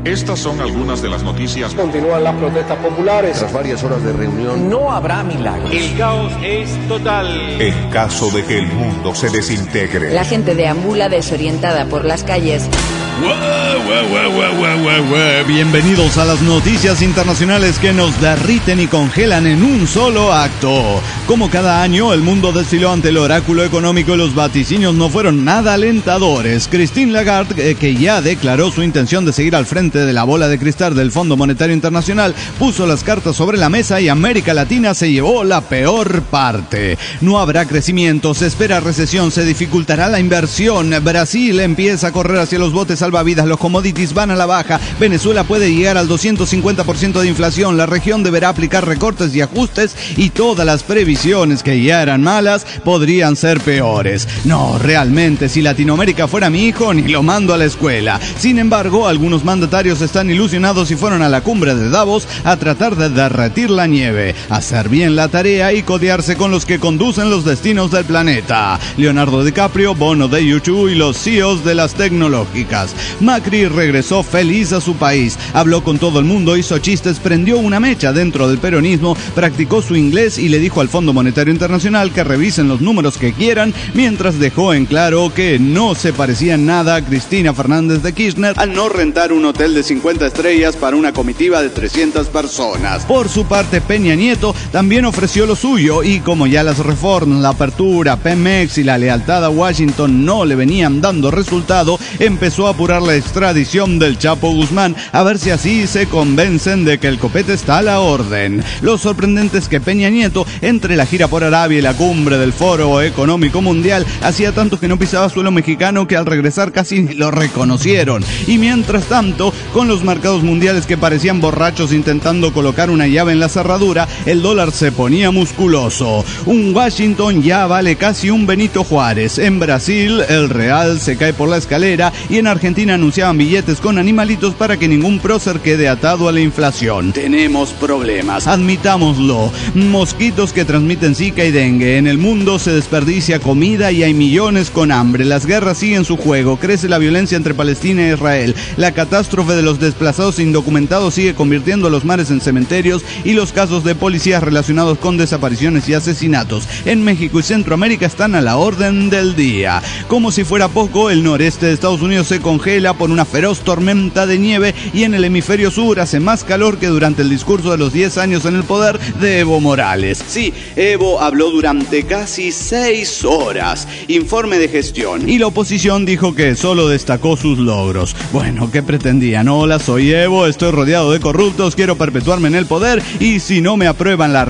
Estas son algunas de las noticias. Continúan las protestas populares. Tras varias horas de reunión, no habrá milagros. El caos es total. En caso de que el mundo se desintegre. La gente deambula desorientada por las calles. Bienvenidos a las noticias internacionales que nos derriten y congelan en un solo acto. Como cada año, el mundo desfiló ante el oráculo económico y los vaticinios no fueron nada alentadores. Christine Lagarde, que ya declaró su intención de seguir al frente de la bola de cristal del Fondo Monetario Internacional, puso las cartas sobre la mesa y América Latina se llevó la peor parte. No habrá crecimiento, se espera recesión, se dificultará la inversión. Brasil empieza a correr hacia los botes salvavidas, los commodities van a la baja, Venezuela puede llegar al 250% de inflación, la región deberá aplicar recortes y ajustes y todas las previsiones que ya eran malas podrían ser peores. No, realmente, si Latinoamérica fuera mi hijo, ni lo mando a la escuela. Sin embargo, algunos mandatarios están ilusionados y fueron a la cumbre de Davos a tratar de derretir la nieve, hacer bien la tarea y codearse con los que conducen los destinos del planeta. Leonardo DiCaprio, Bono de U2 y los CEOs de las tecnológicas. Macri regresó feliz a su país, habló con todo el mundo, hizo chistes, prendió una mecha dentro del peronismo, practicó su inglés y le dijo al Fondo Monetario Internacional que revisen los números que quieran, mientras dejó en claro que no se parecía en nada a Cristina Fernández de Kirchner al no rentar un hotel de 50 estrellas para una comitiva de 300 personas. Por su parte, Peña Nieto también ofreció lo suyo y como ya las reformas, la apertura, Pemex y la lealtad a Washington no le venían dando resultado, empezó a apurar la extradición del Chapo Guzmán, a ver si así se convencen de que el copete está a la orden. Lo sorprendente es que Peña Nieto, entre la gira por Arabia y la cumbre del Foro Económico Mundial, hacía tanto que no pisaba suelo mexicano que al regresar casi lo reconocieron. Y mientras tanto, con los mercados mundiales que parecían borrachos intentando colocar una llave en la cerradura, el dólar se ponía musculoso. Un Washington ya vale casi un Benito Juárez. En Brasil, el real se cae por la escalera y en Argentina anunciaban billetes con animalitos para que ningún prócer quede atado a la inflación. Tenemos problemas, admitámoslo. Mosquitos que transmiten Zika y dengue. En el mundo se desperdicia comida y hay millones con hambre. Las guerras siguen su juego. Crece la violencia entre Palestina e Israel. La catástrofe de los desplazados indocumentados sigue convirtiendo a los mares en cementerios y los casos de policías relacionados con desapariciones y asesinatos en México y Centroamérica están a la orden del día. Como si fuera poco, el noreste de Estados Unidos se congela por una feroz tormenta de nieve y en el hemisferio sur hace más calor que durante el discurso de los 10 años en el poder de Evo Morales. Sí, Evo habló durante casi 6 horas. Informe de gestión. Y la oposición dijo que solo destacó sus logros. Bueno, ¿qué pretendían? Hola, soy Evo, estoy rodeado de corruptos, quiero perpetuarme en el poder y si no me aprueban la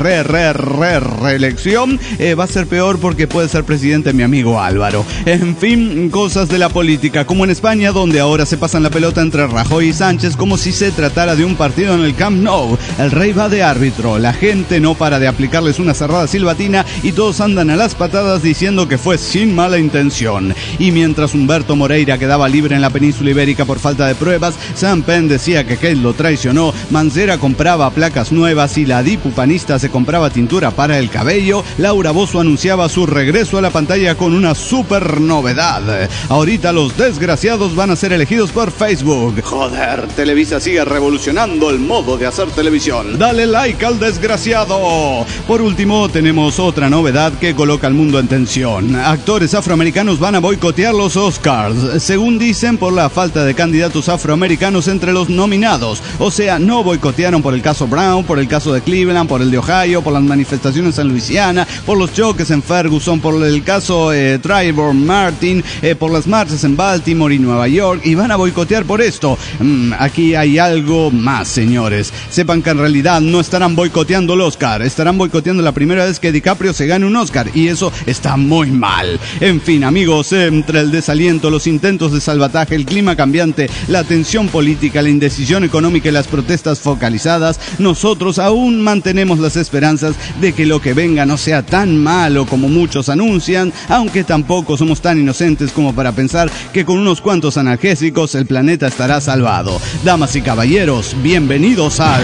reelección, va a ser peor porque puede ser presidente mi amigo Álvaro. En fin, cosas de la política, como en España, donde ahora se pasan la pelota entre Rajoy y Sánchez como si se tratara de un partido en el Camp Nou. El rey va de árbitro, la gente no para de aplicarles una cerrada silbatina y todos andan a las patadas diciendo que fue sin mala intención. Y mientras Humberto Moreira quedaba libre en la península ibérica por falta de pruebas, Sam Penn decía que Kate lo traicionó, Mancera compraba placas nuevas y la dipupanista se compraba tintura para el cabello, Laura Bozzo anunciaba su regreso a la pantalla con una super novedad. Ahorita los desgraciados van a ser elegidos por Facebook. Joder, Televisa sigue revolucionando el modo de hacer televisión. Dale like al desgraciado. Por último, tenemos otra novedad que coloca al mundo en tensión. Actores afroamericanos van a boicotear los Oscars, según dicen, por la falta de candidatos afroamericanos entre los nominados. O sea, no boicotearon por el caso Brown, por el caso de Cleveland, por el de Ohio, por las manifestaciones en Luisiana, por los choques en Ferguson, por el caso Trayvon Martin, por las marchas en Baltimore y Nueva York, y van a boicotear por esto. Aquí hay algo más, señores. Sepan que en realidad no estarán boicoteando el Oscar, estarán boicoteando la primera vez que DiCaprio se gane un Oscar, y eso está muy mal. En fin, amigos, entre el desaliento, los intentos de salvataje, el clima cambiante, la tensión política, la indecisión económica y las protestas focalizadas, nosotros aún mantenemos las esperanzas de que lo que venga no sea tan malo como muchos anuncian, aunque tampoco somos tan inocentes como para pensar que con unos cuantos analgésicos el planeta estará salvado. Damas y caballeros, bienvenidos al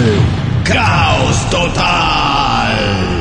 Caos Total.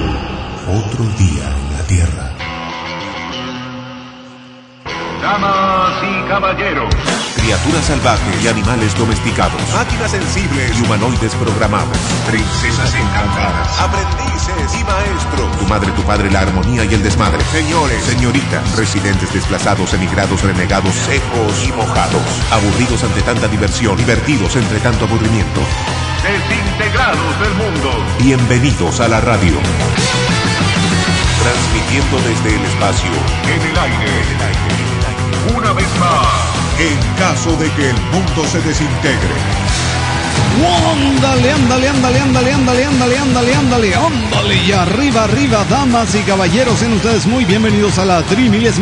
Otro día en la Tierra. Damas y caballeros, criaturas salvajes y animales domesticados, máquinas sensibles y humanoides programados, princesas encantadas, aprendices y maestros, tu madre, tu padre, la armonía y el desmadre, señores, señoritas, residentes desplazados, emigrados, renegados, secos y mojados, aburridos ante tanta diversión, divertidos entre tanto aburrimiento, desintegrados del mundo. Bienvenidos a la radio. Transmitiendo desde el espacio, en el aire, una vez más, en caso de que el mundo se desintegre. Ándale, ándale, ándale, ándale, ándale, ándale, ándale, ándale, ándale. Y arriba, arriba, damas y caballeros, sean ustedes muy bienvenidos a la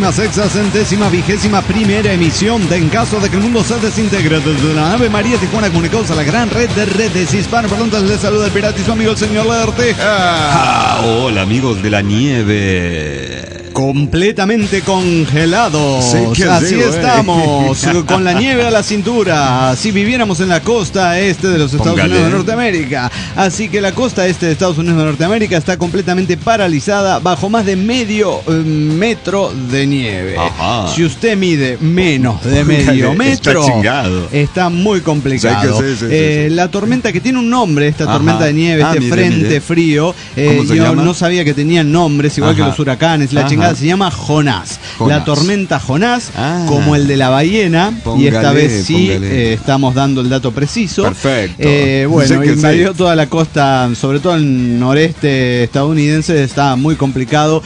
3661ª emisión de En caso de que el mundo se desintegre, desde la nave María Tijuana comunicados a la gran red de redes hispanoparlantes. Les saluda el pirata y su amigo el señor Lerteja. Hola amigos de la nieve. Completamente congelados. Sí, así estamos, con la nieve a la cintura. Si viviéramos en la costa este de los Estados Unidos de Norteamérica. Así que la costa este de Estados Unidos de Norteamérica está completamente paralizada bajo más de medio metro de nieve. Ajá. Si usted mide menos de medio metro, está muy complicado. La tormenta que tiene un nombre, esta tormenta de nieve, frente frío, yo no sabía que tenían nombres, igual que los huracanes, la chingada, se llama Jonás. La tormenta Jonás, como el de la ballena, y esta vez sí estamos dando el dato preciso. Perfecto. Bueno, invadió toda la costa, sobre todo el noreste estadounidense, está muy complicado.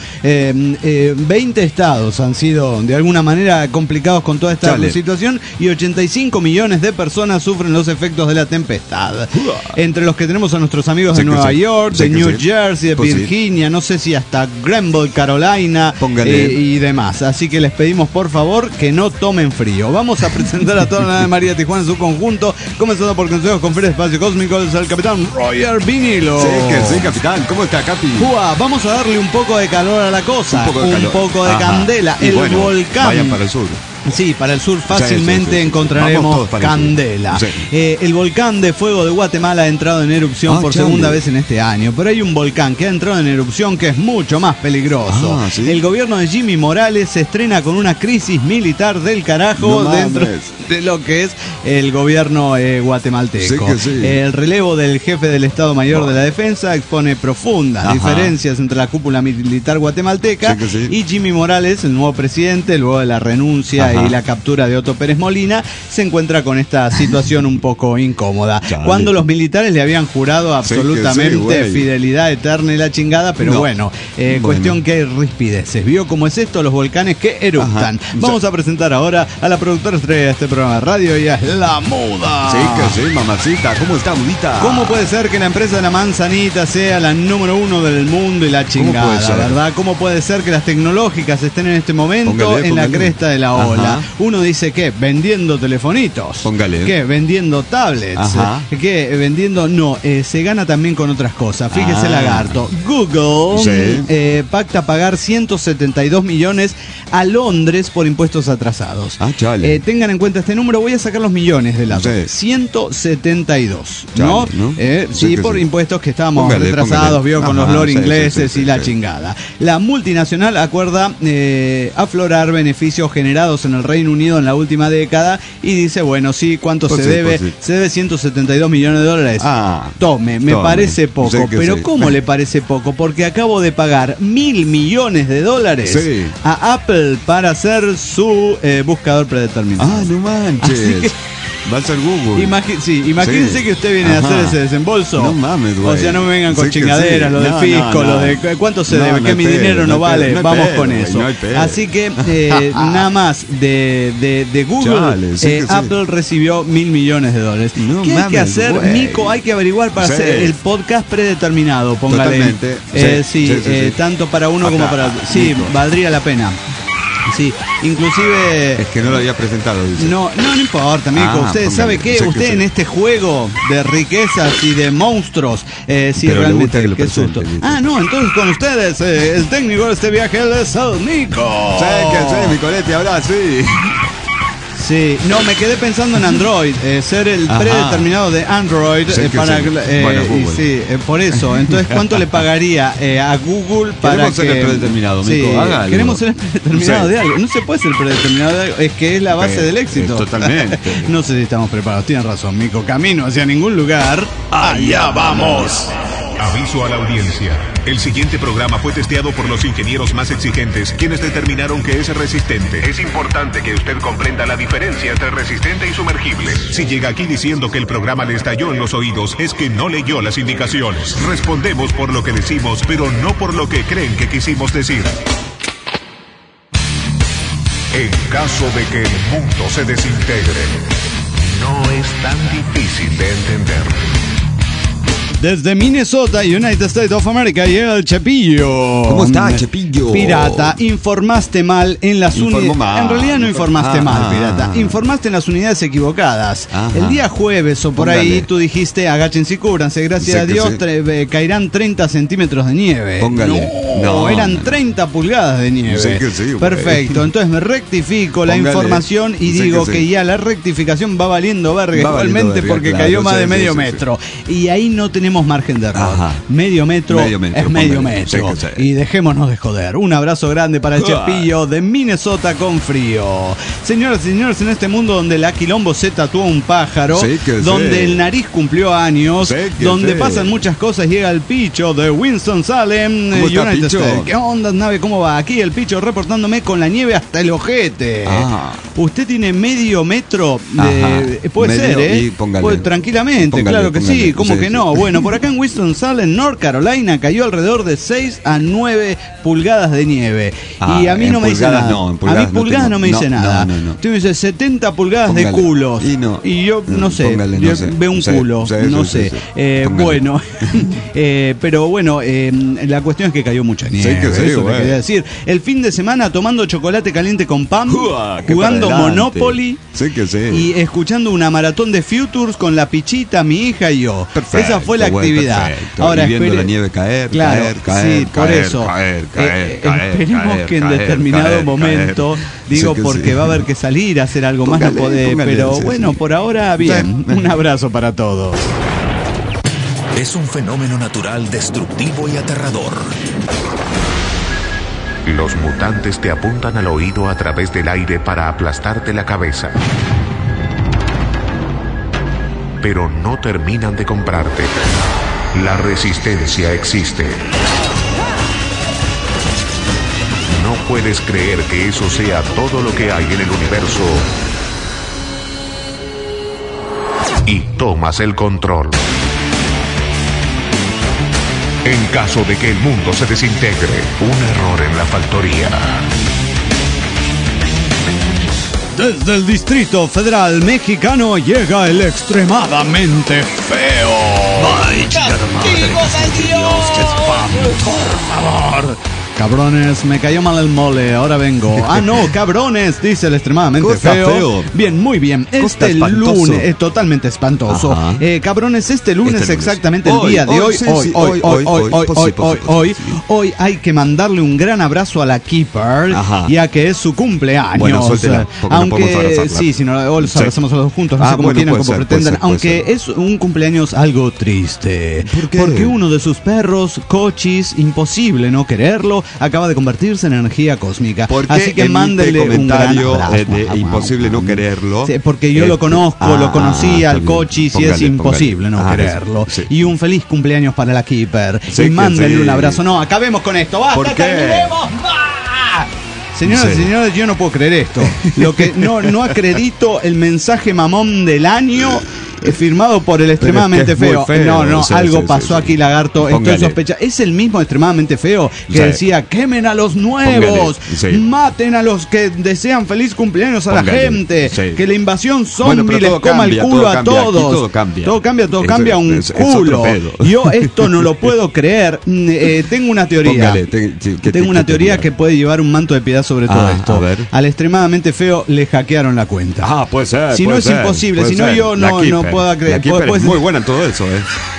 20 estados han sido de alguna manera complicados con toda esta situación y 85 millones de personas sufren los efectos de la tempestad. Entre los que tenemos a nuestros amigos de Nueva York, de New Jersey, de Virginia, no sé si hasta Greenville, Carolina, y demás. Así que les pedimos por favor que no tomen frío. Vamos a presentar a toda la nave María Tijuana en su conjunto, comenzando por consejos con Feria Espacio Cósmico, es el capitán Roger Vinilo. Sí, capitán. ¿Cómo está, Capi? Vamos a darle un poco de calor a la cosa, un poco de candela. El volcán. Vayan para el sur. Sí, para el sur fácilmente encontraremos candela. El volcán de fuego de Guatemala ha entrado en erupción por segunda vez en este año, pero hay un volcán que ha entrado en erupción que es mucho más peligroso. El gobierno de Jimmy Morales se estrena con una crisis militar del carajo dentro de lo que es el gobierno guatemalteco. El relevo del jefe del Estado Mayor de la Defensa expone profundas diferencias entre la cúpula militar guatemalteca y Jimmy Morales, el nuevo presidente, luego de la renuncia y la captura de Otto Pérez Molina, se encuentra con esta situación un poco incómoda. Cuando los militares le habían jurado absolutamente fidelidad eterna y la chingada, pero cuestión que hay rispideces. ¿Vio cómo es esto? Los volcanes que eruptan. Vamos a presentar ahora a la productora estrella de este programa de radio, y es La Muda. Sí, mamacita. ¿Cómo está, Mudita? ¿Cómo puede ser que la empresa de la manzanita sea la número 1 del mundo y la chingada, verdad? ¿Cómo puede ser que las tecnológicas estén en este momento en la cresta de la ola? Uno dice que vendiendo telefonitos, que vendiendo tablets, que vendiendo se gana también con otras cosas. Fíjese, lagarto, Google pacta pagar 172 millones a Londres por impuestos atrasados. Tengan en cuenta este número, voy a sacar los millones de lado. 172, ¿no? Por impuestos que estábamos retrasados, vio, con los lord ingleses y la chingada. La multinacional acuerda aflorar beneficios generados en el Reino Unido en la última década y dice, ¿cuánto se debe? Se debe 172 millones de dólares. Me parece poco, pero ¿cómo le parece poco? Porque acabo de pagar 1.000 millones de dólares a Apple para hacer su buscador predeterminado. No manches. Va a ser Google. Imagínense que usted viene a hacer ese desembolso. No mames, güey. O sea, no me vengan con chingaderas, lo del fisco, lo de cuánto se debe, que mi dinero no vale. Vamos con eso. Así que nada más de Google, Apple recibió 1.000 millones de dólares. ¿Qué hay que hacer, Mico? Hay que averiguar para hacer el podcast predeterminado. Póngale. Tanto para uno como para otro. Valdría la pena. Inclusive... Es que no lo había presentado, dice. No importa, amigo. Usted sabe qué, usted en este juego de riquezas y de monstruos, realmente que lo qué susto. Entonces con ustedes, el técnico de este viaje, él es el Nico. Mi colete, ahora sí. Sí, no, me quedé pensando en Android, ser el predeterminado de Android para Google. sí, por eso. Entonces, ¿cuánto le pagaría a Google para queremos ser el predeterminado, sí, Mico, hágalo. Queremos ser el predeterminado de algo. No se puede ser el predeterminado de algo, es que es la base del éxito. Totalmente. No sé si estamos preparados, tienen razón, Mico. Camino hacia ningún lugar. ¡Allá vamos! Aviso a la audiencia. El siguiente programa fue testeado por los ingenieros más exigentes, quienes determinaron que es resistente. Es importante que usted comprenda la diferencia entre resistente y sumergible. Si llega aquí diciendo que el programa le estalló en los oídos, es que no leyó las indicaciones. Respondemos por lo que decimos, pero no por lo que creen que quisimos decir. En caso de que el mundo se desintegre, no es tan difícil de entender. Desde Minnesota, United States of America, llega el Chepillo. ¿Cómo está, Chepillo? Pirata, informaste mal en las unidades. En realidad no informaste mal, pirata. Informaste en las unidades equivocadas. El día jueves o por ahí tú dijiste agáchense y cúbranse. Gracias a Dios caerán 30 centímetros de nieve. Póngale. No, eran 30 pulgadas de nieve. Sí que sí, perfecto. Entonces me rectifico la información y digo que ya la rectificación va valiendo verga igualmente porque cayó más de medio metro. Y ahí no tenemos margen de error. Medio metro es medio metro. Y dejémonos de joder. Un abrazo grande para el Chepillo de Minnesota con frío. Señoras y señores, en este mundo donde la Quilombo se tatuó un pájaro, donde el nariz cumplió años, donde pasan muchas cosas, llega el Picho de Winston-Salem, United States. ¿Qué onda, nave? ¿Cómo va? Aquí el Picho reportándome con la nieve hasta el ojete. Usted tiene medio metro de... Puede ser, ¿eh? Puede, tranquilamente, claro que sí. ¿Cómo que no? Bueno, por acá en Winston-Salem, North Carolina, cayó alrededor de 6 a 9 pulgadas de nieve. Y a mí no me dice nada. A mí pulgadas no me dice nada. Usted me dice 70 pulgadas de culos. Y yo no sé, yo veo un culo. No sé. Bueno, pero bueno, la cuestión es que cayó mucha nieve. Eso te quería decir. El fin de semana tomando chocolate caliente con pan, jugando Monopoly y escuchando una maratón de Futures con la Pichita, mi hija y yo. Esa fue la actividad. Ahora, y viendo la nieve caer, caer, sí, por eso. Esperemos que en determinado momento, porque va a haber que salir a hacer algo más, no poder, pero bueno, por ahora bien. Un abrazo para todos. Es un fenómeno natural destructivo y aterrador. Los mutantes te apuntan al oído a través del aire para aplastarte la cabeza. Pero no terminan de comprarte. La resistencia existe. No puedes creer que eso sea todo lo que hay en el universo. Y tomas el control. En caso de que el mundo se desintegre, un error en la factoría. Desde el Distrito Federal Mexicano llega el extremadamente feo. ¡Castigo de Dios! ¡Qué espanto! Por favor. Cabrones, me cayó mal el mole, ahora vengo. No, cabrones, dice el extremadamente feo. Bien, muy bien. Este lunes es totalmente espantoso. Cabrones, este lunes exactamente el día de hoy hay que mandarle un gran abrazo a la Keeper, ya que es su cumpleaños. Bueno, suéltela, aunque sí, si no hoy los abrazamos a los dos juntos, no sé cómo quieran, como pretendan, aunque es un cumpleaños algo triste. ¿Por qué? Porque uno de sus perros, Cochis, imposible no quererlo, acaba de convertirse en energía cósmica. Así que mándele un gran abrazo. Imposible no quererlo. Sí, porque yo lo conozco, lo conocí al Cochis y es imposible no quererlo. Y un feliz cumpleaños para la Keeper. Y mándele un abrazo. No, acabemos con esto. ¡Basta! ¡Terminemos! Señoras y señores, yo no puedo creer esto. Lo que no acredito el mensaje mamón del año firmado por el extremadamente feo. Algo pasó aquí, lagarto. Estoy sospechando. Es el mismo extremadamente feo que decía: quemen a los nuevos, maten a los que desean feliz cumpleaños a la gente, que la invasión zombie les coma el culo a todos. Todo cambia un culo. Yo esto no lo puedo creer. Tengo una teoría. Tengo una teoría que puede llevar un manto de piedad sobre todo esto. Al extremadamente feo le hackearon la cuenta. Puede ser. Si no es imposible, si no yo no puedo creer. Es muy buena en todo eso,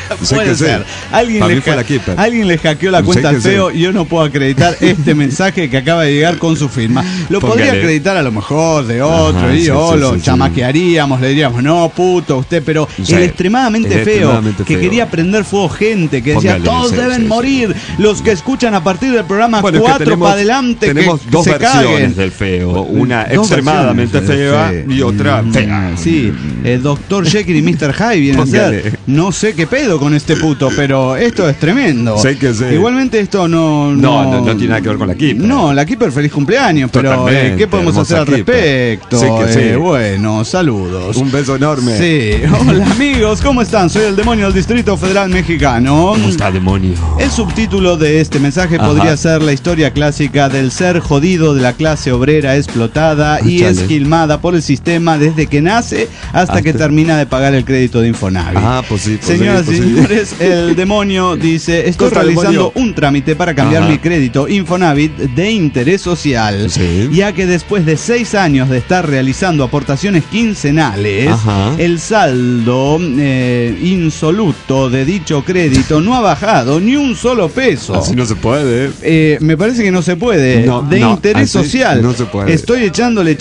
Puede ser. Alguien le hackeó la cuenta al feo y yo no puedo acreditar este mensaje que acaba de llegar con su firma. Lo podría acreditar a lo mejor de otro lo chamaquearíamos, le diríamos, no, puto, usted, pero el extremadamente feo que quería prender fuego gente, que decía, todos deben morir, los que escuchan a partir del programa 4 para adelante, tenemos que dos se versiones caguen. del feo, una extremadamente fea y otra fea. Sí, Dr. Jekyll y Mr. Hyde viene a ser. No sé qué pedo con este puto, pero esto es tremendo. Sé que sé. Igualmente esto no tiene nada que ver con la Keeper. No, la Keeper, feliz cumpleaños, pero ¿qué podemos hacer al respecto? Bueno, saludos. Un beso enorme. Sí, hola amigos, ¿cómo están? Soy el demonio del Distrito Federal Mexicano. ¿Cómo está, demonio? El subtítulo de este mensaje podría ser la historia clásica del ser jodido de la clase obrera explotada y esquilmada por el sistema desde que nace hasta que termina de pagar el crédito de Infonavit. Señoras y señores, el demonio dice, estoy realizando un trámite para cambiar mi crédito Infonavit de interés social, ya que después de 6 años de estar realizando aportaciones quincenales, el saldo insoluto de dicho crédito no ha bajado ni un solo peso. Así no se puede. Me parece que no se puede. Interés social. No se puede. Estoy echándole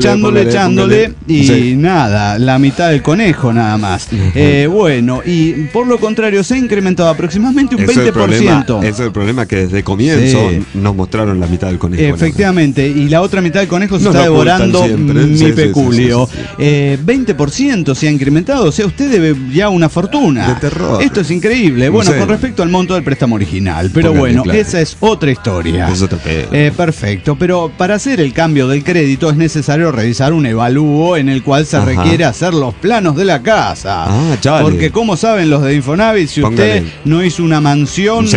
y nada, la mitad del conejo nada más. Bueno, y por lo contrario se ha incrementado aproximadamente un 20%. Ese es el problema, que desde comienzo nos mostraron la mitad del conejo. Efectivamente, y la otra mitad del conejo se está devorando mi peculio. 20% se ha incrementado, o sea, usted debe ya una fortuna. De terror. Esto es increíble. Bueno, con respecto al monto del préstamo original, pero esa es otra historia. Es otra perfecto, pero para hacer el cambio del crédito es necesario realizar un evalúo en el cual se requiere hacer los planos de la casa. Porque como saben los de Infonavit, si usted no hizo una mansión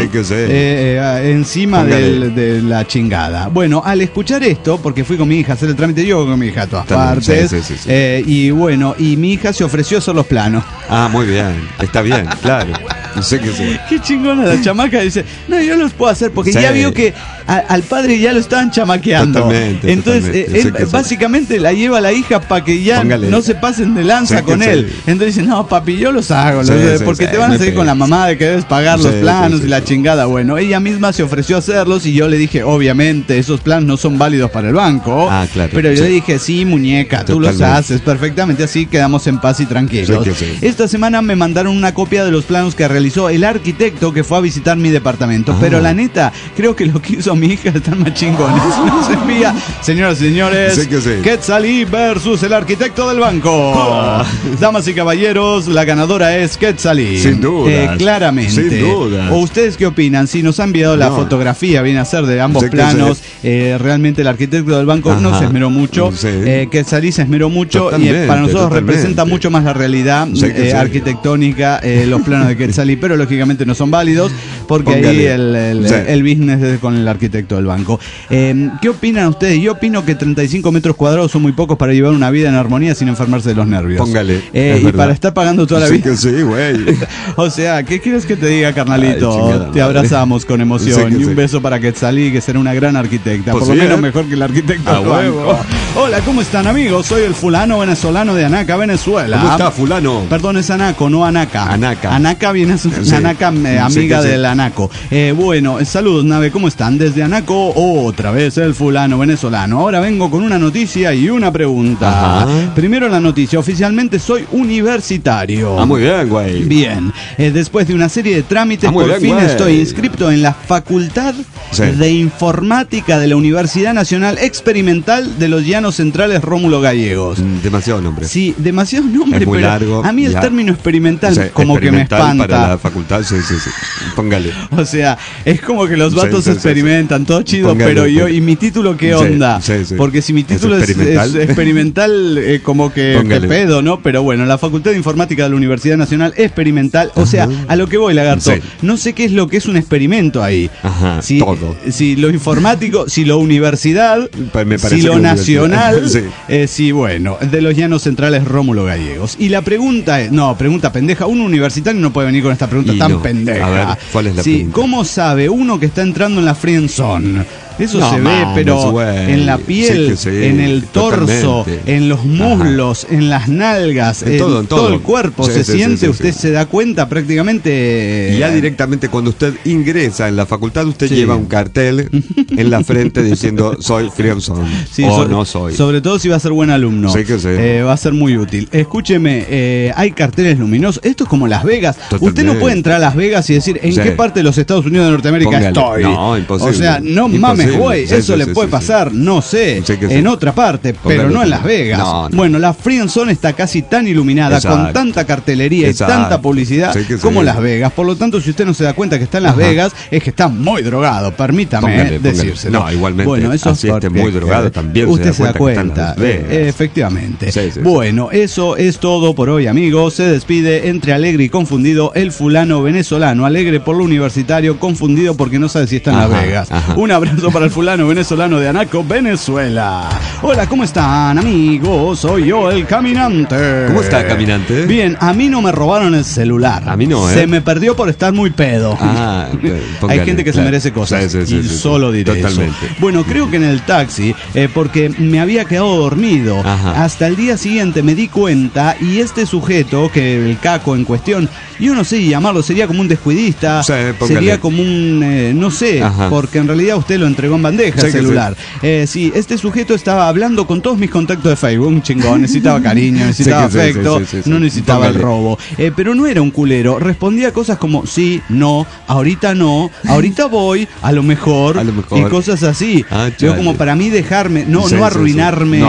encima de la chingada. Bueno, al escuchar esto, porque fui con mi hija a hacer el trámite, yo con mi hija a todas partes, y bueno, y mi hija se ofreció a hacer los planos. Muy bien, está bien, claro. Qué chingona la chamaca, dice, no, yo los puedo hacer, porque ya vio que al padre ya lo estaban chamaqueando. Entonces, él básicamente la lleva a la hija para que ya no se pasen de lanza con él. Entonces dice, no, papi, yo los hago, porque te van a seguir con la mamá de que debes pagar los planos y la chingada. Bueno, ella misma se ofreció a hacerlos y yo le dije, obviamente, esos planos no son válidos para el banco. Pero yo le dije, sí, muñeca, tú los haces perfectamente, así quedamos en paz y tranquilos. Esta semana me mandaron una copia de los planos que realizó el arquitecto que fue a visitar mi departamento. Pero la neta, creo que lo que hizo mi hija están más chingones. Nos envía, señoras y señores, Quetzalí versus el arquitecto del banco. Damas y caballeros, la ganadora es Quetzalí. Sin duda. Claramente. Sin duda. ¿O ustedes qué opinan? Si nos han enviado la fotografía, viene a ser de ambos planos. Realmente el arquitecto del banco no se esmeró mucho. Quetzalí se esmeró mucho y para nosotros representa mucho más la realidad arquitectónica, los planos de Quetzalí, pero lógicamente no son válidos porque ahí el business es con el arquitecto del banco. ¿Qué opinan ustedes? Yo opino que 35 metros cuadrados son muy pocos para llevar una vida en armonía sin enfermarse de los nervios. Y para estar pagando toda la vida. O sea, ¿qué quieres que te diga, carnalito? Te abrazamos con emoción y un beso para Quetzalí, que será una gran arquitecta, por lo menos mejor que el arquitecto del banco. Hola, ¿cómo están, amigos? Soy el fulano venezolano de Anaca, Venezuela. ¿Cómo está, fulano? Perdón, es Anaco, no Anaca. Anaca viene a ser Anaca, amiga del Anaco. Bueno, saludos, nave, ¿cómo están? Desde Anaco, otra vez el fulano venezolano. Ahora vengo con una noticia y una pregunta. Primero la noticia, oficialmente soy universitario. Muy bien, güey. Bien, después de una serie de trámites, por fin estoy inscripto en la Facultad de Informática de la Universidad Nacional Experimental de los Llanos Centrales Rómulo Gallegos. Demasiado nombre. Sí, demasiado nombre, es muy largo. A mí el término experimental como que me espanta. Para la facultad, Póngale. O sea, es como que los vatos experimentan, todo chido, pero yo, ¿y mi título qué onda? Porque si mi título es experimental, como que qué pedo, ¿no? Pero bueno, la Facultad de Informática de la Universidad Nacional Experimental, o sea, a lo que voy, lagarto, no sé qué es lo que es un experimento ahí. Todo. Si lo informático, si lo universidad, si lo nacional, si bueno, de los Llanos Centrales Rómulo Gallegos. Y la pregunta es, pregunta pendeja, un universitario no puede venir con esta pregunta tan pendeja. A ver, ¿cuál es la pregunta? ¿Cómo sabe uno que está entrando en la friendzone? Eso se ve, pero en la piel, en el torso, en los muslos, en las nalgas, en todo el cuerpo. Se siente, usted se da cuenta prácticamente. Y ya directamente cuando usted ingresa en la facultad, usted lleva un cartel en la frente diciendo soy Friendzone no soy. Sobre todo si va a ser buen alumno. Sí que sí. Va a ser muy útil. Escúcheme, hay carteles luminosos. Esto es como Las Vegas. Totalmente. Usted no puede entrar a Las Vegas y decir en qué parte de los Estados Unidos de Norteamérica estoy. No, imposible. O sea, no mames, güey. Eso le puede pasar, no sé, en otra parte, pero no en Las Vegas. Bueno, la Friendzone está casi tan iluminada, con tanta cartelería y tanta publicidad como Las Vegas. Por lo tanto, si usted no se da cuenta que está en Las Vegas, es que está muy drogado. Permítame decírselo. No, igualmente. Bueno, eso así esté muy drogado también usted se da cuenta. Efectivamente. Bueno, eso es todo por hoy, amigos. Se despide entre alegre y confundido el fulano venezolano. Alegre por lo universitario, confundido porque no sabe si está en Las Vegas. Un abrazo para el fulano venezolano de Anaco, Venezuela. Hola, ¿cómo están, amigos? Soy yo, el caminante. ¿Cómo está, caminante? Bien, a mí no me robaron el celular. A mí no, Se me perdió por estar muy pedo. Hay gente que se merece cosas. Y solo diré totalmente. eso. Bueno, creo que en el taxi, porque me había quedado dormido. Hasta el día siguiente me di cuenta y este sujeto, que el caco en cuestión, yo no sé si llamarlo, sería como un descuidista, sería como un, no sé, porque en realidad usted lo entregó en bandeja el celular. Sí, este sujeto estaba hablando con todos mis contactos de Facebook, un chingón, necesitaba cariño, necesitaba afecto, no necesitaba el robo. Pero no era un culero, respondía cosas como sí, no, ahorita voy, a lo mejor. Y cosas así. Yo como para mí dejarme, no arruinarme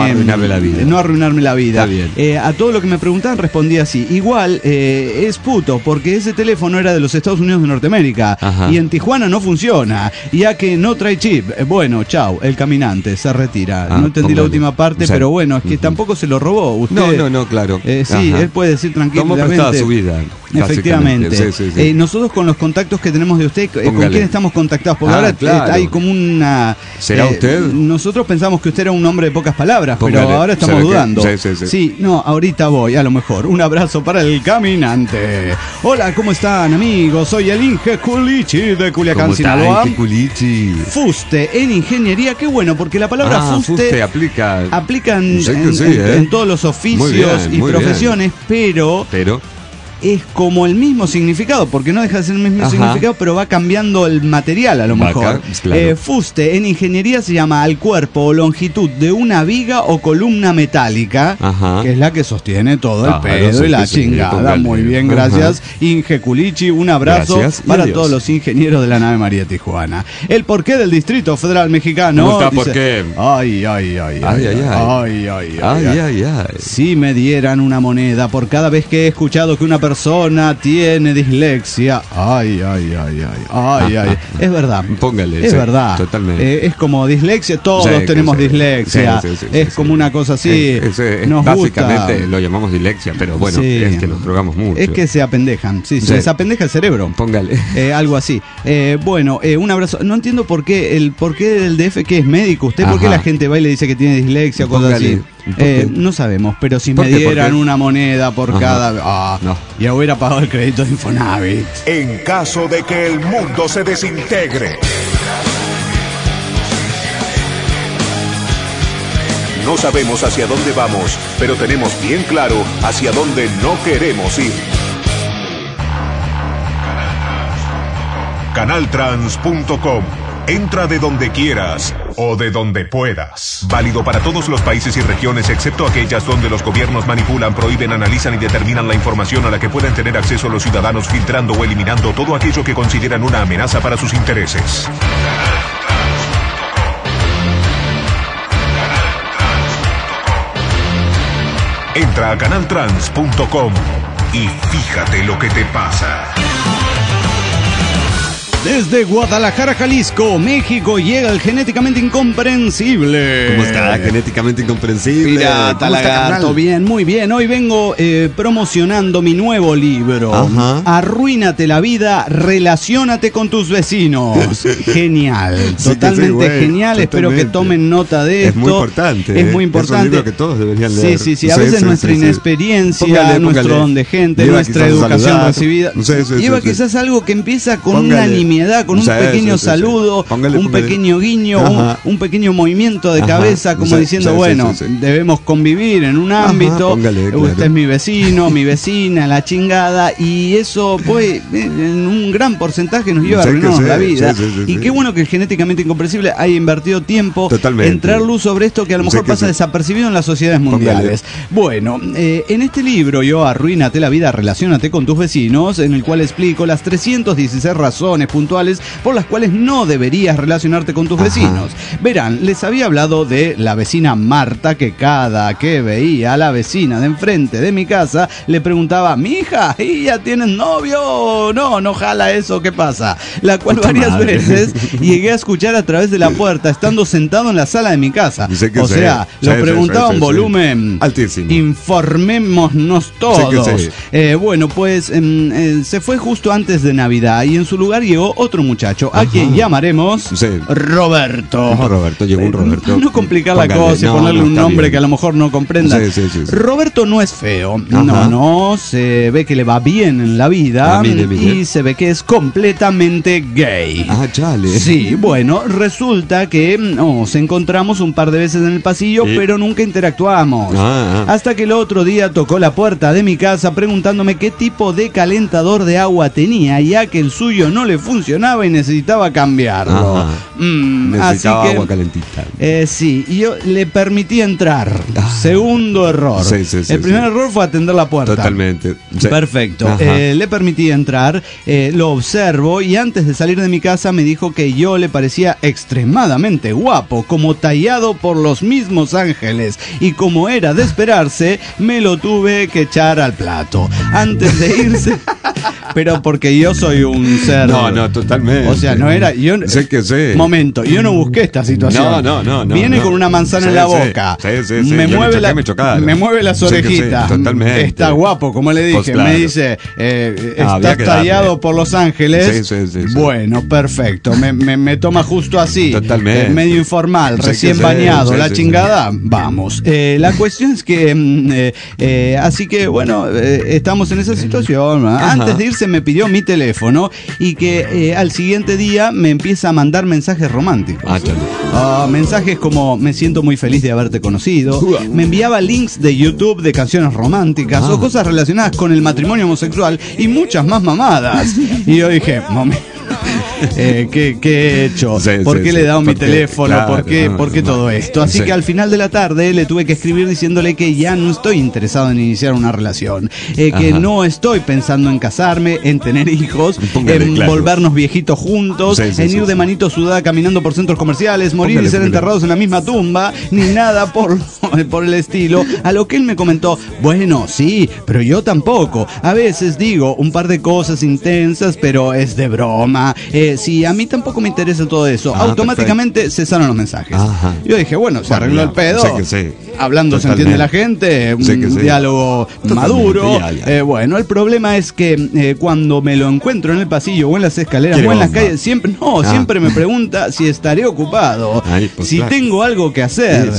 la vida. A todo lo que me preguntaban respondía así. Igual es puto, porque ese teléfono era de los Estados Unidos de Norteamérica y en Tijuana no funciona, ya que no trae chip. Bueno, chau, el caminante se retira. No entendí la última parte, pero bueno, es que tampoco se lo robó usted. No, claro. Sí, él puede decir tranquilamente. Tomó prestada su vida. Efectivamente. Nosotros con los contactos que tenemos de usted, ¿con quién estamos contactados? Porque ahora hay como una... ¿Será usted? Nosotros pensamos que usted era un hombre de pocas palabras, pero ahora estamos dudando. Sí, no, ahorita voy, a lo mejor. Un abrazo para el caminante. Hola, ¿cómo están, amigos? Soy el Inge Culichi de Culiacán, Sinaloa. Fuste en ingeniería, qué bueno, porque la palabra fuste aplica en todos los oficios y profesiones, pero es como el mismo significado, porque no deja de ser el mismo significado, pero va cambiando el material a lo mejor. Fuste en ingeniería se llama al cuerpo o longitud de una viga o columna metálica, que es la que sostiene todo el pedo y la chingada. Muy bien, gracias, Inge Culichi. Un abrazo para todos los ingenieros de la nave María Tijuana. El porqué del Distrito Federal Mexicano. ¿Cómo está? ¿Por qué? Ay. Si me dieran una moneda por cada vez que he escuchado que una persona tiene dislexia. Ay. Es verdad. Póngale. Es verdad. Totalmente. Es como dislexia. Todos tenemos dislexia. Es como una cosa así. Nos básicamente gusta. Lo llamamos dislexia, pero bueno, es que nos drogamos mucho. Es que se apendejan. Se les apendeja el cerebro. Póngale. Algo así. Un abrazo. No entiendo por qué del DF, que es médico. ¿Usted por qué la gente va y le dice que tiene dislexia o cosas así? No sabemos, pero si me dieran una moneda por cada... ya hubiera pagado el crédito de Infonavit. En caso de que el mundo se desintegre, no sabemos hacia dónde vamos, pero tenemos bien claro hacia dónde no queremos ir. Canaltrans.com. Entra de donde quieras o de donde puedas. Válido para todos los países y regiones, excepto aquellas donde los gobiernos manipulan, prohíben, analizan y determinan la información a la que pueden tener acceso los ciudadanos, filtrando o eliminando todo aquello que consideran una amenaza para sus intereses. Entra a canaltrans.com y fíjate lo que te pasa. Desde Guadalajara, Jalisco, México, llega el genéticamente incomprensible. ¿Cómo está? Genéticamente incomprensible. Pirata, lagarto, bien, muy bien. Hoy vengo promocionando mi nuevo libro. Arruínate la vida, relaciónate con tus vecinos. Genial, totalmente genial. Espero que tomen nota de esto. Es muy importante. Es muy importante. Es un libro que todos deberían leer. Sí. A veces nuestra inexperiencia, nuestro don de gente, nuestra educación recibida. Lleva quizás algo que empieza con un anime nimiedad, con un pequeño saludo, un pequeño guiño, un pequeño movimiento de cabeza, como diciendo, bueno, debemos convivir en un ámbito, usted es mi vecino, mi vecina, la chingada, y eso pues en un gran porcentaje nos lleva a arruinarnos la vida. Y qué bueno que el Genéticamente Incomprensible haya invertido tiempo en traer luz sobre esto que a lo mejor pasa desapercibido en las sociedades mundiales. Bueno, en este libro yo, Arruínate la vida, relaciónate con tus vecinos, en el cual explico las 316 razones puntuales por las cuales no deberías relacionarte con tus vecinos. Verán, les había hablado de la vecina Marta, que cada que veía a la vecina de enfrente de mi casa le preguntaba, mija, ¿y ya tienes novio? No jala eso, ¿qué pasa? La cual varias veces llegué a escuchar a través de la puerta, estando sentado en la sala de mi casa. O sea, lo preguntaba en volumen altísimo. Informémonos todos. Bueno, pues se fue justo antes de Navidad y en su lugar llegó otro muchacho, a quien llamaremos Roberto. Llegó un Roberto. No complicar la cosa y ponerle un nombre que a lo mejor no comprendan. Roberto no es feo. No, se ve que le va bien en la vida. Y se ve que es completamente gay. Chale. Sí, bueno, resulta que nos encontramos un par de veces en el pasillo, pero nunca interactuamos. Hasta que el otro día tocó la puerta de mi casa preguntándome qué tipo de calentador de agua tenía, ya que el suyo no le funcionaba y necesitaba cambiarlo. Necesitaba agua calentita. Sí, y yo le permití entrar. Segundo error. El primer error fue atender la puerta. Totalmente. Perfecto. Le permití entrar, lo observo y antes de salir de mi casa me dijo que yo le parecía extremadamente guapo, como tallado por los mismos ángeles, y como era de esperarse, me lo tuve que echar al plato antes de irse. Pero porque yo soy un ser. No, totalmente. O sea, no era. Yo, sé que sé. Momento, yo no busqué esta situación. No. Viene con una manzana en la boca. Me mueve las orejitas. Totalmente. Está guapo, como le dije. Pues claro. Me dice, estás tallado por los ángeles. Bueno, perfecto. Me toma justo así. Totalmente. Medio informal, recién bañado, la chingada. Vamos. La cuestión es que. Así que, bueno, estamos en esa situación. Antes de irse me pidió mi teléfono y que al siguiente día me empieza a mandar mensajes románticos. Mensajes como me siento muy feliz de haberte conocido. Me enviaba links de YouTube de canciones románticas o cosas relacionadas con el matrimonio homosexual y muchas más mamadas. Y yo dije, ¿qué he hecho? ¿Por qué le he dado mi teléfono? Claro, ¿Por qué todo esto? Así que al final de la tarde le tuve que escribir diciéndole que ya no estoy interesado en iniciar una relación, que no estoy pensando en casarme, en tener hijos, en volvernos viejitos juntos, en ir de manito sudada caminando por centros comerciales, morir y ser enterrados en la misma tumba, ni nada por el estilo. A lo que él me comentó, bueno, sí, pero yo tampoco. A veces digo un par de cosas intensas, pero es de broma. Sí, a mí tampoco me interesa todo eso. Automáticamente cesaron los mensajes. Yo dije, bueno, se arregló el pedo. Hablando se entiende la gente, un diálogo maduro. Bueno, el problema es que cuando me lo encuentro en el pasillo o en las escaleras o en las calles, siempre me pregunta si estaré ocupado, si tengo algo que hacer,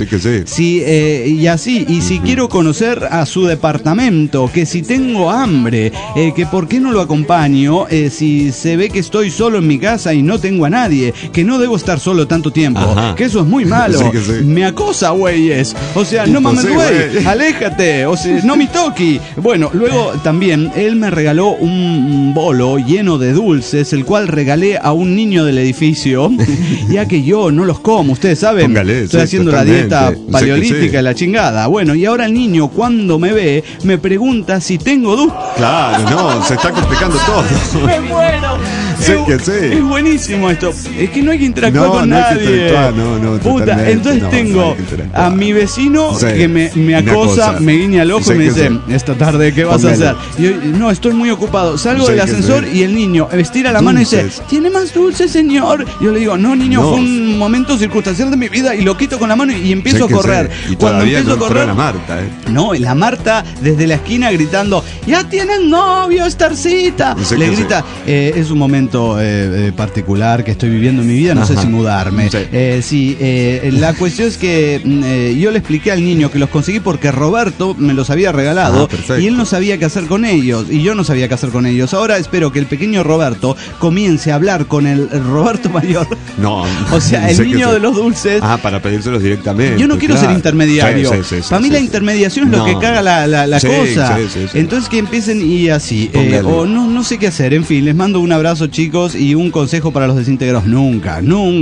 y así, y si quiero conocer a su departamento, que si tengo hambre, que por qué no lo acompaño, si se ve que estoy solo en mi casa y no tengo a nadie, que no debo estar solo tanto tiempo, que eso es muy malo. Me acosa, güeyes. O sea, no mames, güey, aléjate, o sea, no me toqui. Bueno, luego también él me regaló un bolo lleno de dulces, el cual regalé a un niño del edificio, ya que yo no los como, ustedes saben. Estoy haciendo la dieta paleolítica y la chingada. Bueno, y ahora el niño, cuando me ve, me pregunta si tengo dudas. Claro, se está complicando todo. Me muero. Es buenísimo esto. Es que no hay que interactuar con nadie. Puta, entonces tengo a mi vecino que me acosa, me guiña el ojo y me dice, esta tarde, ¿qué vas a hacer? Y yo, no, estoy muy ocupado. Salgo del ascensor y el niño estira la mano y dice, ¿tiene más dulces, señor? Yo le digo, no, niño, fue un momento circunstancial de mi vida, y lo quito con la mano y empiezo a correr. Y cuando empiezo a correr, la Marta, No, y la Marta desde la esquina gritando, ya tienes novio, Starcita. Le grita, es un momento momento particular que estoy viviendo en mi vida, no sé si mudarme. La cuestión es que yo le expliqué al niño que los conseguí porque Roberto me los había regalado y él no sabía qué hacer con ellos y yo no sabía qué hacer con ellos. Ahora espero que el pequeño Roberto comience a hablar con el Roberto mayor. No, o sea, el niño de los dulces. Para pedírselos directamente. Yo no quiero ser intermediario. Para mí la intermediación es lo que caga la cosa. Entonces que empiecen y así. O no sé qué hacer. En fin, les mando un abrazo, chicos, y un consejo para los desintegrados. Nunca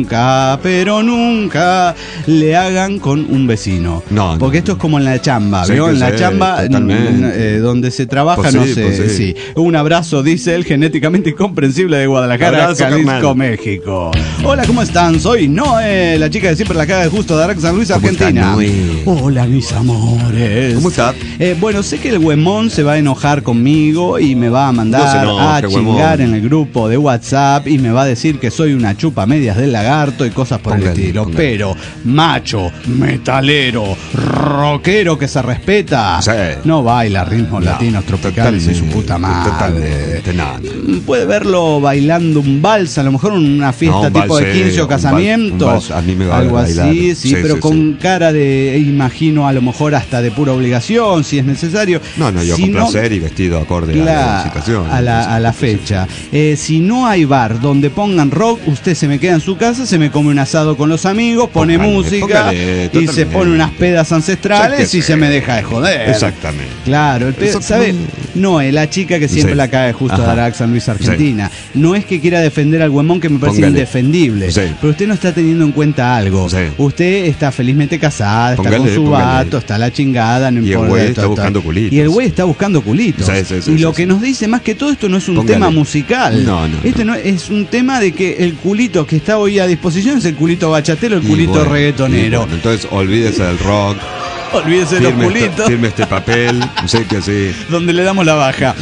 le hagan con un vecino. Porque esto es como en la chamba, ¿vio? En la chamba donde se trabaja, no sé. Sí. Un abrazo, dice el genéticamente incomprensible de Guadalajara, Jalisco, México. Hola, ¿cómo están? Soy Noé, la chica de siempre la caga de justo de Arax, San Luis, Argentina. Hola, mis amores. ¿Cómo está? Bueno, sé que el Huemón se va a enojar conmigo y me va a mandar a chingar en el grupo de WhatsApp y me va a decir que soy una chupa medias del lagarto y cosas por el estilo. Pero macho, metalero, rockero que se respeta, no baila ritmos latinos tropicales y su puta madre. Puede verlo bailando un vals, a lo mejor una fiesta tipo de 15 o casamiento, a mí me va algo a bailar. así, pero con cara de, imagino, a lo mejor hasta de pura obligación, si es necesario. Yo con placer y vestido acorde a la situación. A la fecha. Si no hay bar donde pongan rock, usted se me queda en su casa, se me come un asado con los amigos, pone música y se pone unas pedas ancestrales y se me deja de joder. Exactamente. Claro, ¿sabe? Noé, la chica que siempre la cae justo de Arax, San Luis, Argentina. No es que quiera defender al Huemón, que me parece indefendible, pero usted no está teniendo en cuenta algo. Usted está felizmente casada, está con su vato, está la chingada, no importa. Y el güey está buscando culitos. Y el güey está buscando culitos. Y lo que nos dice más que todo, esto no es un tema musical. No, es un tema de que el culito que está hoy a disposición es el culito bachatero, el culito reggaetonero. Entonces olvídese del rock. Olvídese de los culitos. Firme este papel, sé que sí. Donde le damos la baja.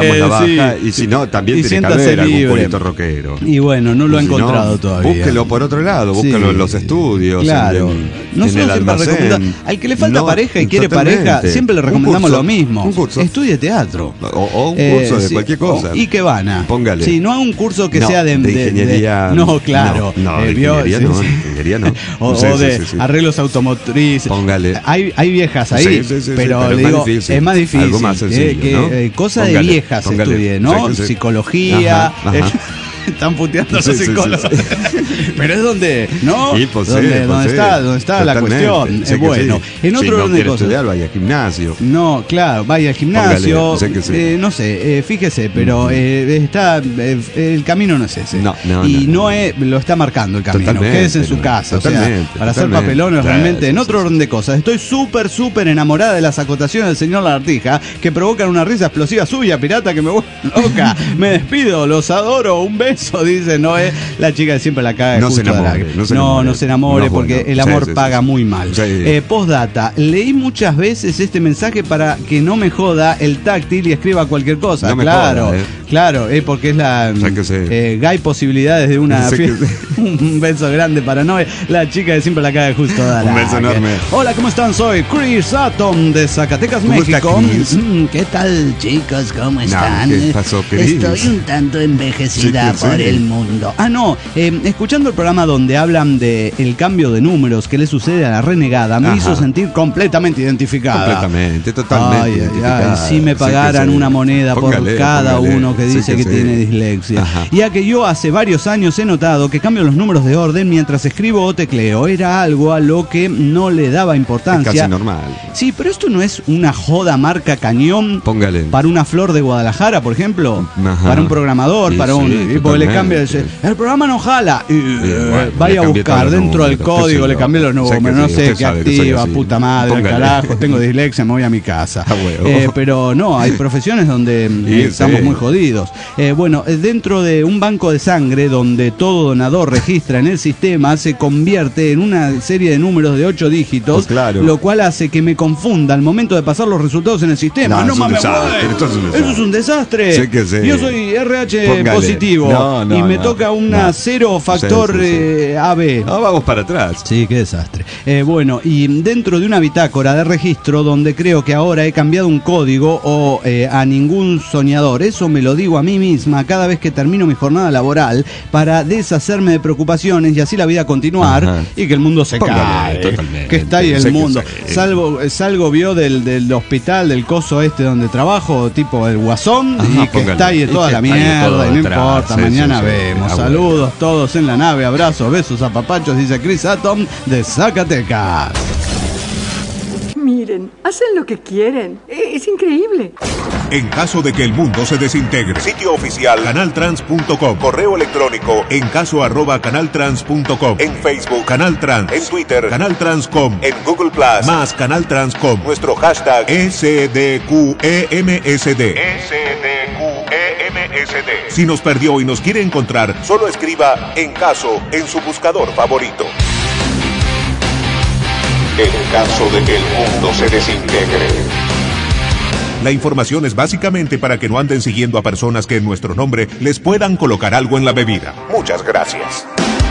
Y si no, también tiene que haber algún culito rockero. Y bueno, no lo ha encontrado todavía. Búsquelo por otro lado, búsquelo en los estudios. Claro. Nosotros siempre recomendamos. Al que le falta pareja y quiere pareja, siempre le recomendamos lo mismo. Un curso. Estudie teatro. O un curso de cualquier cosa. Y que vana. Póngale. Sí, no un curso que sea de ingeniería. No, claro. De ingeniería no. O de arreglos automotrices. Póngale. Hay viejas ahí, pero le digo, es más difícil. Algo más sencillo, ¿no? Cosa de viejas estudie, ¿no? Psicología. Están puteando a los psicólogos. Pero es donde, ¿no? Donde está la cuestión. Bueno, en otro orden de cosas. Vaya al gimnasio. No, claro, vaya al gimnasio. No sé, fíjese, pero está el camino no es ese. No lo está marcando el camino. Quédese en su casa. O sea, para hacer papelones realmente. En otro orden de cosas, estoy súper enamorada de las acotaciones del señor Lagartija, que provocan una risa explosiva suya, pirata, que me vuelve loca. Me despido, los adoro, un beso. Dice Noé, la chica que siempre la caga. No se enamore, porque el amor paga muy mal. Postdata, leí muchas veces este mensaje para que no me joda el táctil y escriba cualquier cosa. Claro, porque es la hay posibilidades de una un beso grande para Noé, la chica que siempre la caga justo. Un beso enorme. Hola, ¿cómo están? Soy Chris Atom de Zacatecas, México. ¿Qué tal, chicos? ¿Cómo están? ¿Qué pasó, Chris? Estoy un tanto envejecida por el mundo. Escuchando el programa donde hablan de el cambio de números que le sucede a la renegada, me hizo sentir completamente identificada. Totalmente identificada. Si me pagaran una moneda por cada uno que dice que tiene dislexia. Ya que yo hace varios años he notado que cambio los números de orden mientras escribo o tecleo. Era algo a lo que no le daba importancia. Es casi normal. Sí, pero esto no es una joda marca cañón. Póngale. Para una flor de Guadalajara, por ejemplo. Para un programador, para un... Porque le cambia el programa no jala. Vaya a buscar dentro del código, le cambié los números, no sé qué activa, puta madre, carajo, tengo dislexia, me voy a mi casa. Pero no, hay profesiones donde estamos muy jodidos. Dentro de un banco de sangre donde todo donador registra en el sistema, se convierte en una serie de números de 8 dígitos, lo cual hace que me confunda al momento de pasar los resultados en el sistema. No mames, eso es un desastre. Yo soy RH positivo. y me toca una 0 factor AB. Vamos para atrás. Sí, qué desastre. Bueno, y dentro de una bitácora de registro donde creo que ahora he cambiado un código o a ningún soñador, eso me lo digo a mí misma cada vez que termino mi jornada laboral para deshacerme de preocupaciones y así la vida continuar y que el mundo se cae. Que está ahí el mundo. Salgo vio del hospital, del coso donde trabajo, tipo el Guasón, y que está ahí toda la mierda, y no importa, mañana vemos. Saludos todos en la nave, abrazos, besos, apapachos, dice Chris Atom de Zacatecas. Miren, hacen lo que quieren. Es increíble. En caso de que el mundo se desintegre, sitio oficial canaltrans.com, correo electrónico encaso@canaltrans.com, en Facebook Canal Trans, en Twitter Canal Transcom, en Google Plus más Canal Transcom, nuestro hashtag SDQEMSD. Si nos perdió y nos quiere encontrar, solo escriba En Caso en su buscador favorito. En caso de que el mundo se desintegre. La información es básicamente para que no anden siguiendo a personas que en nuestro nombre les puedan colocar algo en la bebida. Muchas gracias.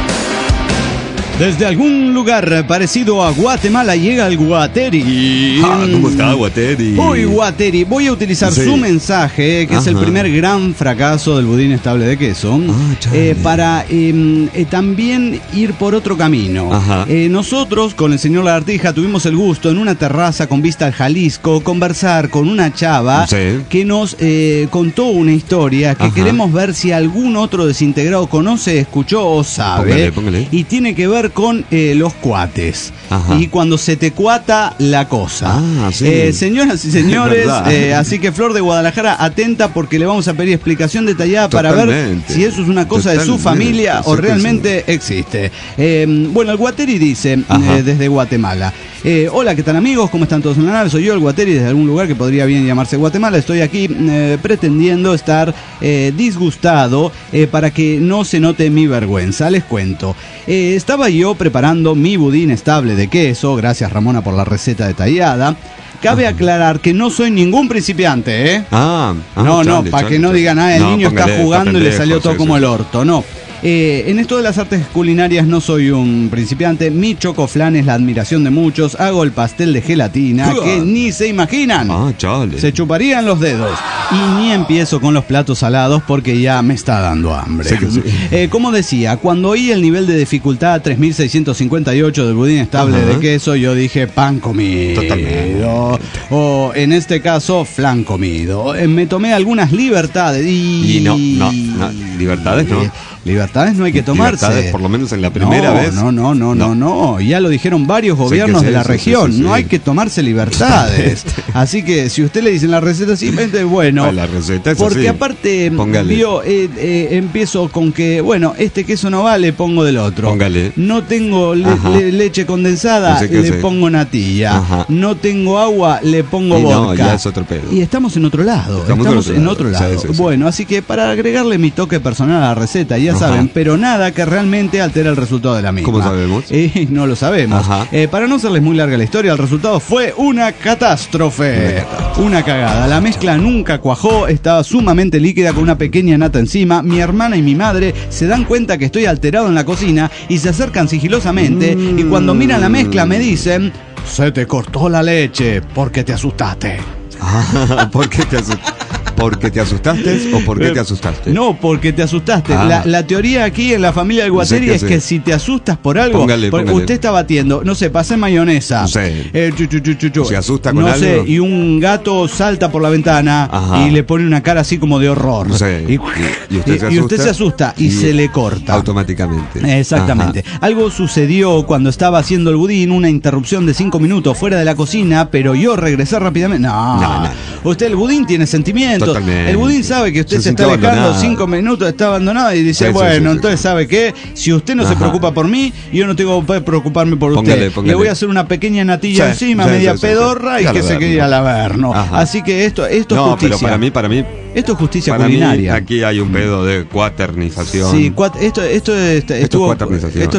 Desde algún lugar parecido a Guatemala llega el Guateri. ¿Cómo está Guateri? Uy, Guateri, voy a utilizar su mensaje, que es el primer gran fracaso del budín estable de queso, para también ir por otro camino. Nosotros, con el señor Lagartija, tuvimos el gusto en una terraza con vista al Jalisco, conversar con una chava que nos contó una historia que queremos ver si algún otro desintegrado conoce, escuchó o sabe. Póngale. Y tiene que ver con los cuates y cuando se te cuata la cosa. Señoras y señores, así que Flor de Guadalajara, atenta porque le vamos a pedir explicación detallada para ver si eso es una cosa de su familia o realmente existe. Bueno, el Guateri dice desde Guatemala: hola, ¿qué tal amigos? ¿Cómo están todos en la nave? Soy yo, el Guateri, desde algún lugar que podría bien llamarse Guatemala. Estoy aquí pretendiendo estar disgustado para que no se note mi vergüenza. Les cuento. Estaba yo preparando mi budín estable de queso, gracias Ramona por la receta detallada. Cabe aclarar que no soy ningún principiante, no, para que no digan, el niño está jugando y le salió todo como el orto, no. En esto de las artes culinarias no soy un principiante. Mi chocoflán es la admiración de muchos. Hago el pastel de gelatina que ni se imaginan. Se chuparían los dedos. Y ni empiezo con los platos salados porque ya me está dando hambre. Como decía, cuando oí el nivel de dificultad 3658 del budín estable de queso, yo dije pan comido. O en este caso, flan comido. Me tomé algunas libertades y no, libertades no. Libertades no hay que tomarse. Libertades, por lo menos en la primera vez. No. Ya lo dijeron varios gobiernos de la región. No hay que tomarse libertades. Así que si usted le dice la receta simplemente, bueno. La receta es porque así. Aparte, empiezo con que, bueno, este queso no va, le pongo del otro. Póngale. No tengo leche condensada, le pongo natilla. No tengo agua, le pongo vodka. No, ya es otro pedo. Y estamos en otro lado. Estamos en otro lado. Bueno, así que para agregarle mi toque personal a la receta, ya saben, pero nada que realmente altera el resultado de la misma. ¿Cómo sabemos? No lo sabemos. Para no hacerles muy larga la historia, el resultado fue una catástrofe. Una cagada. La mezcla nunca cuajó, estaba sumamente líquida con una pequeña nata encima. Mi hermana y mi madre se dan cuenta que estoy alterado en la cocina y se acercan sigilosamente y cuando miran la mezcla me dicen: se te cortó la leche porque te asustaste. ¿Por qué te asustaste? ¿Porque te asustaste o por qué te asustaste? No, porque te asustaste. La teoría aquí en la familia del Guateri es que si te asustas por algo, póngale. Usted está batiendo, no sé, pasa mayonesa. Se asusta con algo. No sé, y un gato salta por la ventana y le pone una cara así como de horror. Y usted se asusta y se le corta. Automáticamente. Exactamente. Algo sucedió cuando estaba haciendo el budín, una interrupción de 5 minutos fuera de la cocina, pero yo regresé rápidamente. No. Usted, el budín tiene sentimientos. Totalmente. El budín sabe que usted se está dejando 5 minutos, está abandonado y dice, entonces ¿sabe qué? Si usted no se preocupa por mí, yo no tengo que preocuparme por usted. Le voy a hacer una pequeña natilla encima, media pedorra y que se quede al averno. Así que esto es justicia. Pero para mí Esto es justicia Para culinaria. mí, aquí hay un pedo de cuaternización. Sí, esto es cuaternización. Esto es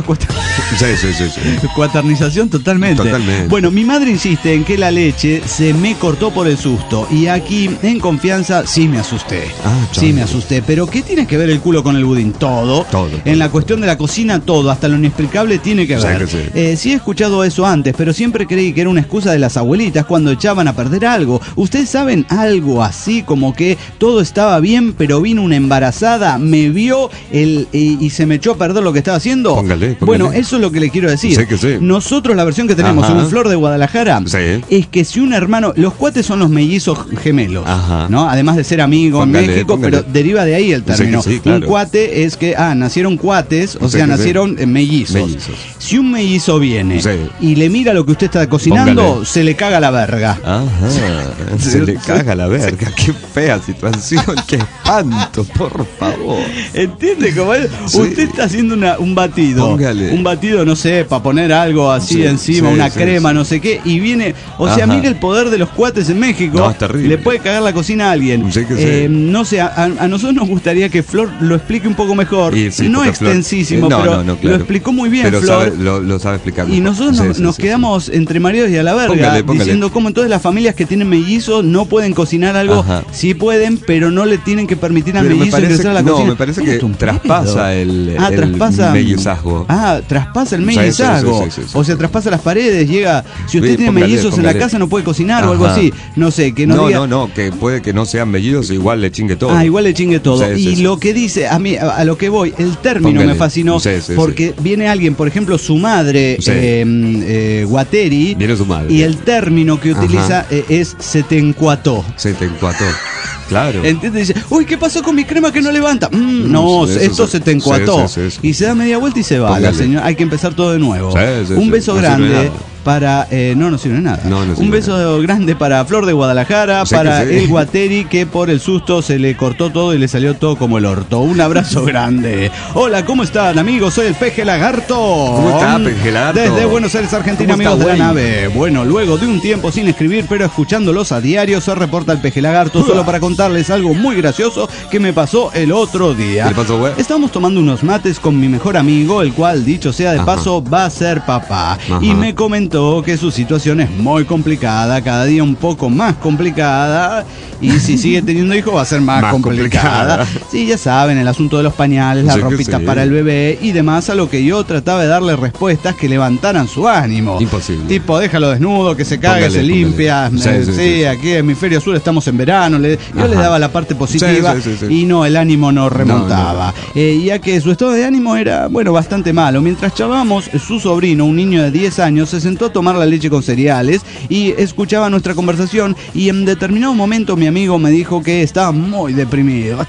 Sí. cuaternización totalmente. Bueno, mi madre insiste en que la leche se me cortó por el susto. Y aquí, en confianza, sí me asusté. Sí me asusté. Pero ¿qué tiene que ver el culo con el budín? Todo. En la cuestión de la cocina, todo. Hasta lo inexplicable tiene que ver. Sí he escuchado eso antes, pero siempre creí que era una excusa de las abuelitas cuando echaban a perder algo. ¿Ustedes saben algo así como que todo estaba bien, pero vino una embarazada, me vio y se me echó a perder lo que estaba haciendo? Póngale. Bueno, eso es lo que le quiero decir. Nosotros la versión que tenemos en Flor de Guadalajara es que si un hermano, los cuates son los mellizos gemelos, ¿no? Además de ser amigos en México, pero deriva de ahí el término. Un cuate es que nacieron cuates, o sea, nacieron mellizos. Si un mellizo viene y le mira lo que usted está cocinando, se le caga la verga. Se le caga la verga. Qué fea situación, qué espanto, por favor. ¿Entiende cómo es? Usted está haciendo un batido. Un batido, no sé, para poner algo así encima, una crema, no sé qué, y viene, o sea, mire el poder de los cuates en México. Le puede cagar la cocina a alguien. No sé, a nosotros nos gustaría que Flor lo explique un poco mejor. No extensísimo, pero lo explicó muy bien, pero Flor. Lo sabe explicar mejor. Y nosotros nos quedamos entre maridos y a la verga, diciendo cómo entonces las familias que tienen mellizos no pueden cocinar algo. Sí pueden, pero no le tienen que permitir al mellizo ingresar a la cocina. No, me parece que traspasa el mellizazgo. Traspasa el mellizazgo. O sea, traspasa las paredes, llega. Si usted tiene mellizos en la casa, no puede cocinar o algo así. No sé, que no diga. No, que puede que no sean mellizos, igual le chingue todo. Igual le chingue todo. Lo que dice, a mí, a lo que voy, el término me fascinó. Porque viene alguien, por ejemplo, su madre, Guateri. Viene su madre. Y el término que utiliza es se te encuató. Se te encuató. Claro. ¿Entiendes? Dice, uy, ¿qué pasó con mi crema que no levanta? Esto se te encuató. Y se da media vuelta y se va. La señora, hay que empezar todo de nuevo. Un beso grande. Para, no sirve nada. Un beso grande para Flor de Guadalajara, para el Guateri, que por el susto se le cortó todo y le salió todo como el orto. Un abrazo grande. Hola, ¿cómo están, amigos? Soy el Peje Lagarto. ¿Cómo está, Peje Lagarto? Desde Buenos Aires, Argentina, amigos de la nave. Bueno, luego de un tiempo sin escribir, pero escuchándolos a diario, se reporta el Peje Lagarto, solo para contarles algo muy gracioso que me pasó el otro día. ¿Qué pasó, güey? Estábamos tomando unos mates con mi mejor amigo, el cual, dicho sea de paso, va a ser papá. Y me comentó que su situación es muy complicada, cada día un poco más complicada, y si sigue teniendo hijos va a ser más complicada. Sí, ya saben, el asunto de los pañales, las ropitas para el bebé y demás, a lo que yo trataba de darle respuestas que levantaran su ánimo. Imposible. Tipo, déjalo desnudo, que se cague, se limpia. Aquí en Hemisferio Sur estamos en verano. Yo le daba la parte positiva y no, el ánimo no remontaba. Ya que su estado de ánimo era, bueno, bastante malo. Mientras charlábamos, su sobrino, un niño de 10 años, se sentó a tomar la leche con cereales y escuchaba nuestra conversación, y en determinado momento mi amigo me dijo que estaba muy deprimido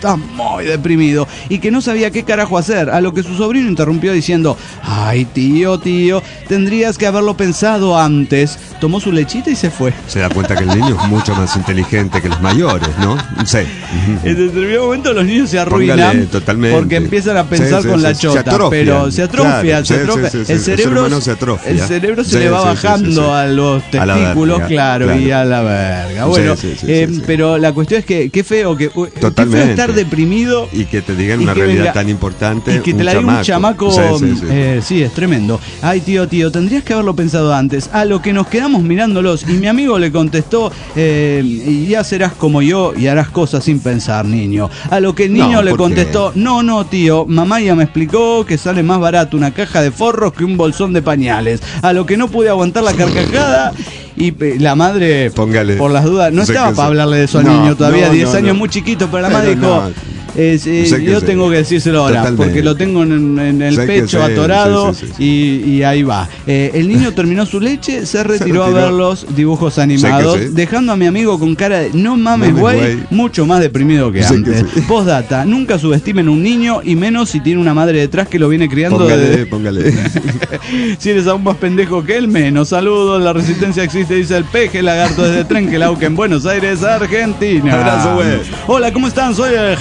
y que no sabía qué carajo hacer, a lo que su sobrino interrumpió diciendo: ay, tío, tendrías que haberlo pensado antes. Tomó su lechita y se fue. Se da cuenta que el niño es mucho más inteligente que los mayores, ¿no? Sí. En determinado momento los niños se arruinan porque empiezan a pensar con la chota, pero se atrofia, el cerebro se le va bajando a los testículos, y a la verga. Bueno, pero la cuestión es que qué feo que estar deprimido y que te digan una realidad tan importante y que te la diga un chamaco. Sí, es tremendo. Ay, tío, tendrías que haberlo pensado antes. A lo que nos quedamos mirándolos y mi amigo le contestó: y ya serás como yo y harás cosas sin pensar, niño. A lo que el niño le contestó: no, tío, mamá ya me explicó que sale más barato una caja de forros que un bolsón de pañales. A lo que no pude aguantar la carcajada. Y la madre, por las dudas, no estaba para hablarle de eso al niño todavía, 10 años, muy chiquito, pero la madre dijo: yo tengo que decírselo ahora, porque lo tengo en el pecho atorado y ahí va. El niño terminó su leche, se retiró a ver los dibujos animados, dejando a mi amigo con cara de no mames, güey, mucho más deprimido que antes. Postdata: nunca subestimen un niño, y menos si tiene una madre detrás que lo viene criando. Póngale. Si eres aún más pendejo que él, menos. Saludos, la resistencia existe, dice el Peje Lagarto desde Trenquelauquen, en Buenos Aires, Argentina. Abrazo, güey. Hola, ¿cómo están? Soy el Jafet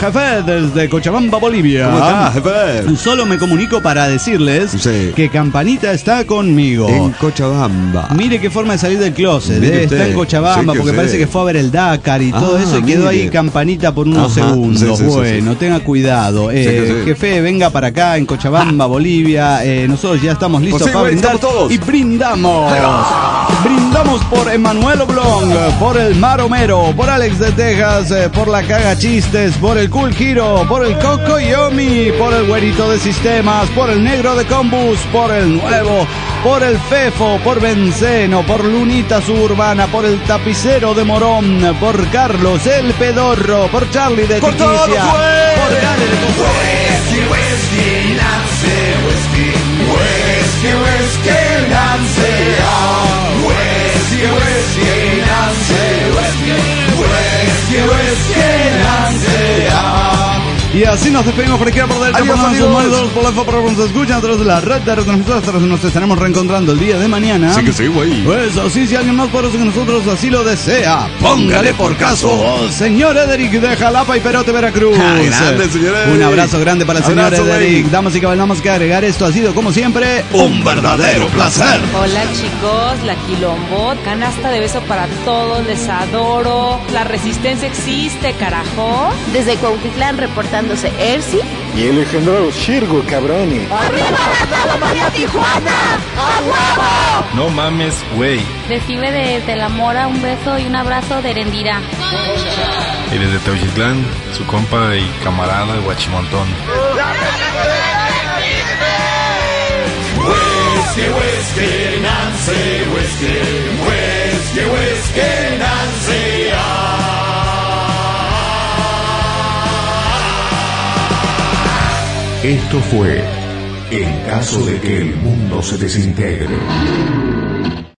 desde Cochabamba, Bolivia. ¿Cómo estás, jefe? Solo me comunico para decirles que Campanita está conmigo. En Cochabamba. Mire qué forma de salir del closet. Está en Sí, Cochabamba porque parece que fue a ver el Dakar y todo eso y quedó ahí Campanita por unos segundos. Tenga cuidado. Jefe, venga para acá en Cochabamba, Bolivia. Nosotros ya estamos listos para brindar. Y brindamos. Brindamos por Emanuel Oblong, por el Mar Homero, por Alex de Texas, por la Caga Chistes, por el Cool Hero, por el Coco Yomi, por el Güerito de Sistemas, por el Negro de Combus, por el Nuevo, por el Fefo, por Benceno, por Lunita Suburbana, por el Tapicero de Morón, por Carlos el Pedorro, por Charlie de Tiquicia, por Gale de Y así nos despedimos por aquí por del tiempo. Nos escuchan a través de la red de nosotros nos estaremos reencontrando el día de mañana. Sí que sí, güey. Pues así, si alguien más poderoso que nosotros así lo desea, póngale por caso. Señor Ederic de Jalapa y Perote, Veracruz. Grande, señor Ederic. Un abrazo grande para el señor Ederic. Damas y caballeros, vamos a agregar esto. Ha sido, como siempre, un verdadero placer. Hola, chicos. La Quilombot. Canasta de beso para todos. Les adoro. La resistencia existe, carajo. Desde Cuautitlán reportándose Ersi. Y el legendario Shirgo, cabroni. ¡Arriba la María Tijuana! ¡A huevo! No mames, güey. Recibe desde La Mora un beso y un abrazo de Erendira. Y desde Teuchitlán, su compa y camarada Guachimontón. Whisky, Nancy, Nancy. Esto fue En caso de que el mundo se desintegre.